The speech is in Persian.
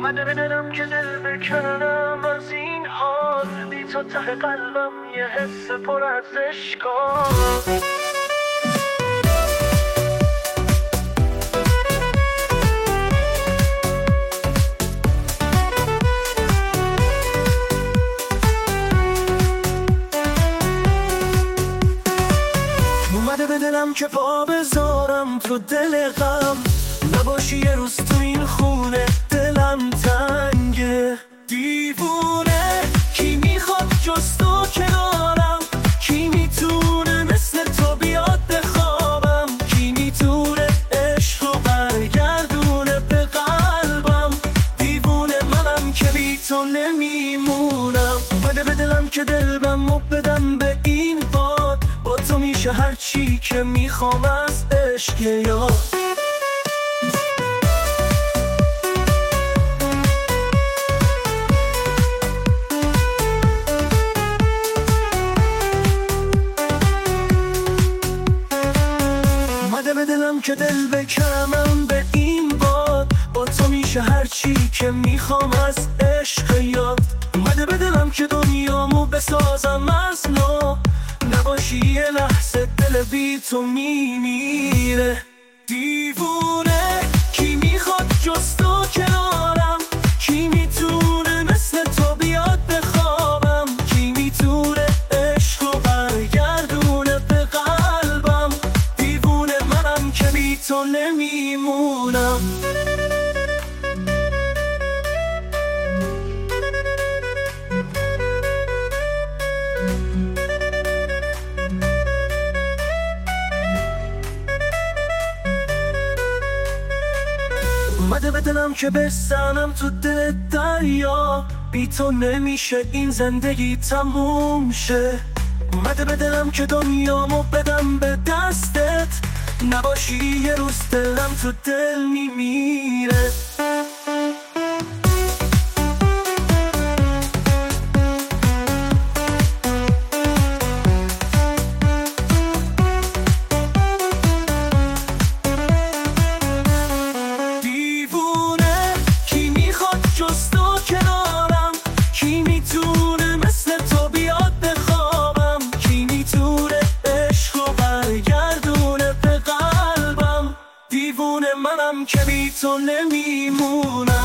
اومده به دلم که دل بکنم از این حال، بی تو ته قلبم یه حس پر از اشکال. اومده به دلم که پا بذارم تو دل غم، نباشی یه روز تو این خونه دلم تنگه. دیوونه کی میخواد جز تو کنارم، کی میتونه مثل تو بیاد بخوابم، کی میتونه عشقو برگردونه به قلبم. دیوونه منم که بی تو نمیمونم. اومده به دلم که دلبمو بدم به این باد، با تو میشه هر چی که میخوام از عشق یاد. اومده به دلم که دل بکنم به این باد، با تو میشه هر چی که میخوام از عشق یاد. اومده به دلم که دنیامو بسازم از نو، نباشی یه لحظه دل بی تو میمیره. دیوونه کی میخواد جز تو کنارم، کی میتونه مثل تو بیاد بخوابم، کی میتونه عشقو برگردونه به قلبم. دیوونه منم که بی تو نمیمونم. اومده به دلم که بستنم تو دل دریا، بی تو نمیشه این زندگی تموم شه. اومده به دلم که دنیامو بدم به دستت، نباشی یه روز دلم تو دل میمیره. جز تو کنارم، کی میتونه مثل تو بیاد بخوابم، کی میتونه عشقو برگردونه به قلبم. دیوونه منم که بی تو نمیمونم.